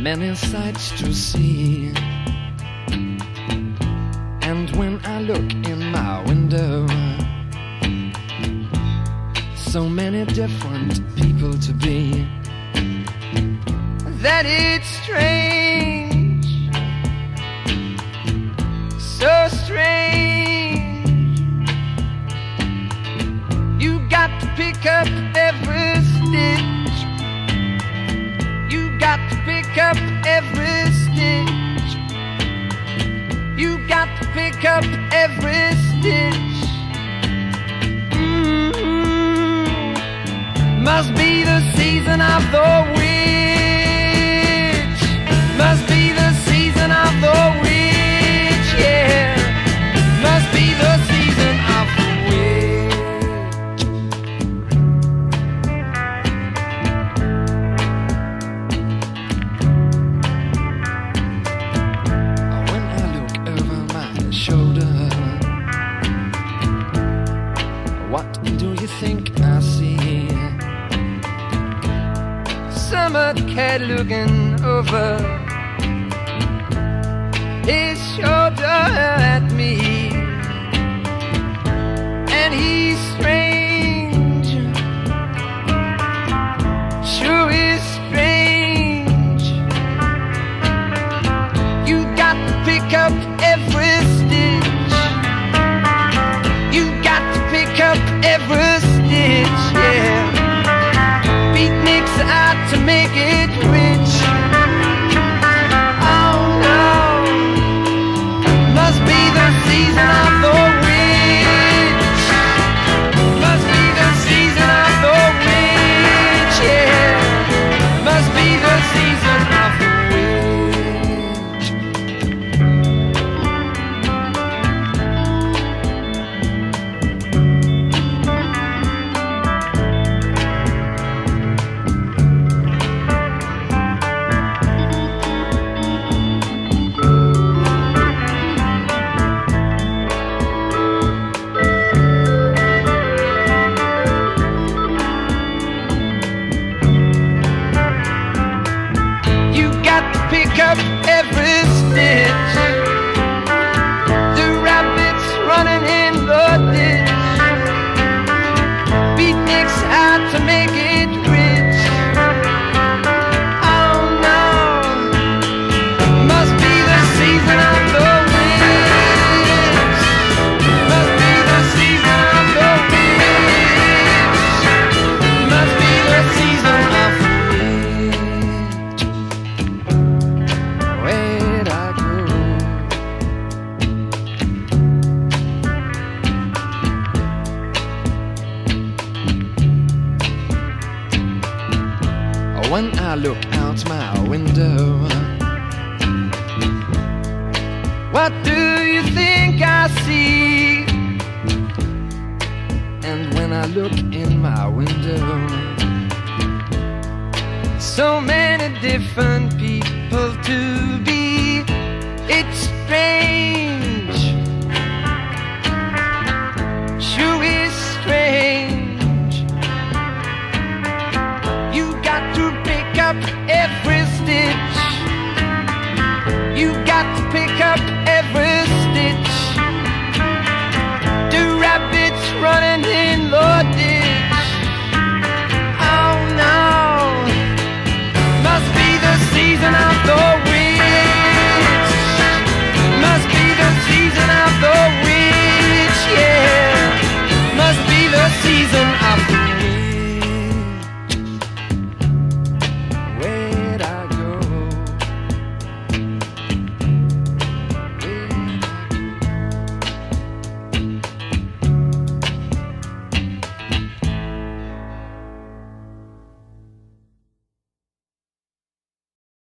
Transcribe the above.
many sights to see. And when I look in my window, so many different people to be, that it's strange, so strange. You got to pick up every stitch, you got to pick up every stitch, you got to pick up every stitch. Must be the season of the witch, must be the season of the witch, yeah. Must be the season of the witch. When I look over my shoulder, what do you think I see? Summer cat looking over his shoulder at me, and he's strange, sure is strange. You got to pick up every stitch, you got to pick up every stitch, yeah. Beatniks out to make it rich. Oh no, must be the season of the witch, must be the season of the witch, yeah. Must be the season of the pick up every stitch. The rabbits running in the ditch. Beatniks out to make it rich. Oh no, must be the season of the witch, must be the season of the witch, must be the season of the when I look out my window, what do you think I see? And when I look in my window, so many different people to be. It's strange.